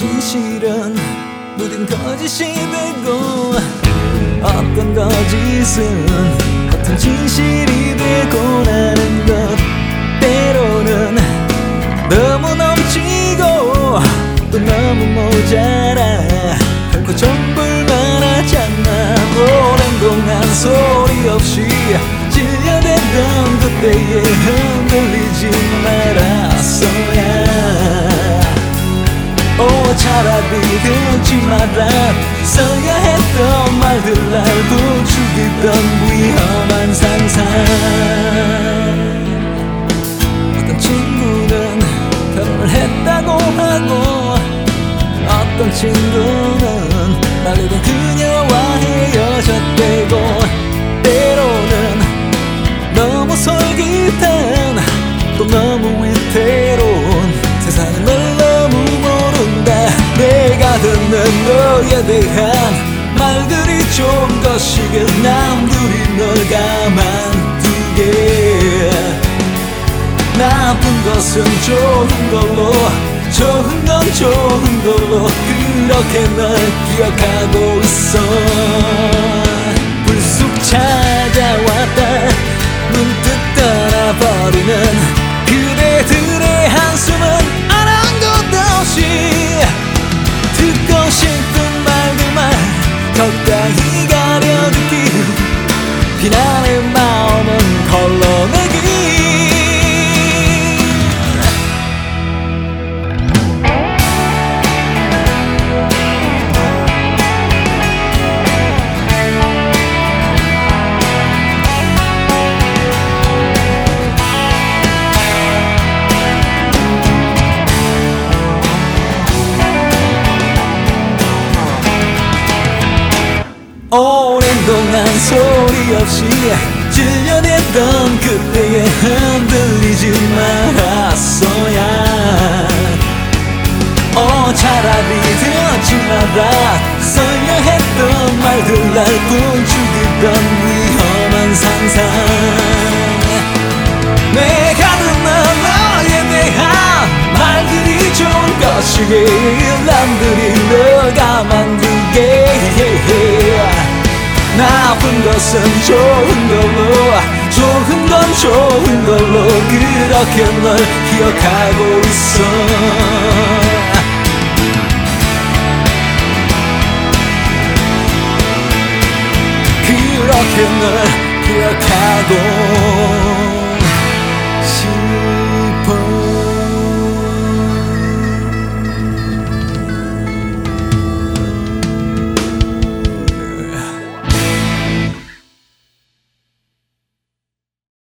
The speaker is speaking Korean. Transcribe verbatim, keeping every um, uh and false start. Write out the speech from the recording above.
진실은 모든 거짓이 되고 어떤 거짓은 어떤 진실이 되고 나는 것 때로는 너무 넘치고 또 너무 모자라 결코 전부만 하잖아. 오랜 동안 소리 없이 질려댔던 그때에 흔들리지 말았어야. 오 차라리 듣지 말았어야 했던 말들 날 부추기던 위험한 상상. 어떤 친구는 결혼을 했다고 하고 어떤 친구는 말리던 그녀와 헤어졌대고 때로는 너무 솔깃한 또 너무 위태로운 세상은 널 너무 모른다. 내가 듣는 너에 대한 말들이 좀 거시길 남들이 널 가만두게. 나쁜 것은 좋은 걸로 좋은 건 좋은 걸로 그렇게 널 기억하고 있어. 불쑥 찾아왔다 문득 떠나버리는 그대들의 한숨은 아랑곳없이 듣고 싶은 말들만 적당히 가려듣기 비난의 마음은 걸러내기. 오랜 동안 소리 없이 질려댔던 그때에 흔들리지 말았어야. 오 차라리 듣지 말았어야 했던 말들 날 부추기던 위험한 상상. 내가 듣는 너에 대한 말들이 좋은 것이길 남들이 널 가만두게. 나쁜 것은 좋은 걸로 좋은 건 좋은 걸로 그렇게 널 기억하고 있어. 그렇게 널 기억하고